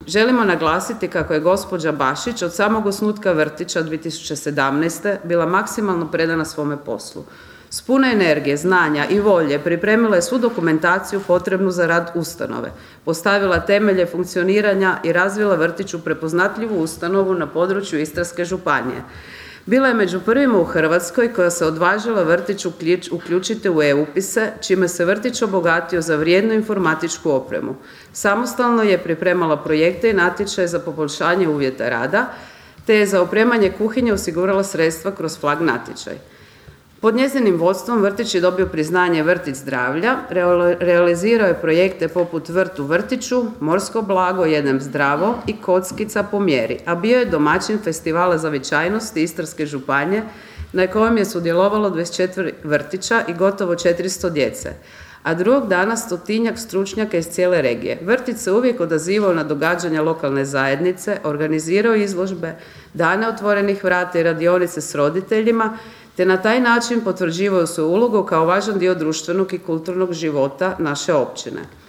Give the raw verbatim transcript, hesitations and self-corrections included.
Želimo naglasiti kako je gospođa Bašić od samog osnutka vrtića dvije tisuće sedamnaeste. bila maksimalno predana svome poslu. S puno energije, znanja i volje pripremila je svu dokumentaciju potrebnu za rad ustanove, postavila temelje funkcioniranja i razvila vrtić u prepoznatljivu ustanovu na području Istarske županije. Bila je među prvima u Hrvatskoj koja se odvažila vrtić uključiti u e-upise, čime se vrtić obogatio za vrijednu informatičku opremu. Samostalno je pripremala projekte i natječaje za poboljšanje uvjeta rada, te je za opremanje kuhinje osigurala sredstva kroz flag natječaj. Pod njezinim vodstvom vrtić je dobio priznanje Vrtić zdravlja, realizirao je projekte poput Vrt u vrtiću, Morsko blago, Jedem zdravo i Kockica po mjeri, a bio je domaćin Festivala zavičajnosti Istarske županije na kojem je sudjelovalo dvadeset četiri vrtića i gotovo četiristo djece, a drugog dana stotinjak stručnjaka iz cijele regije. Vrtić se uvijek odazivao na događanja lokalne zajednice, organizirao izložbe, dane otvorenih vrata i radionice s roditeljima, te na taj način potvrđivaju svoju ulogu kao važan dio društvenog i kulturnog života naše općine.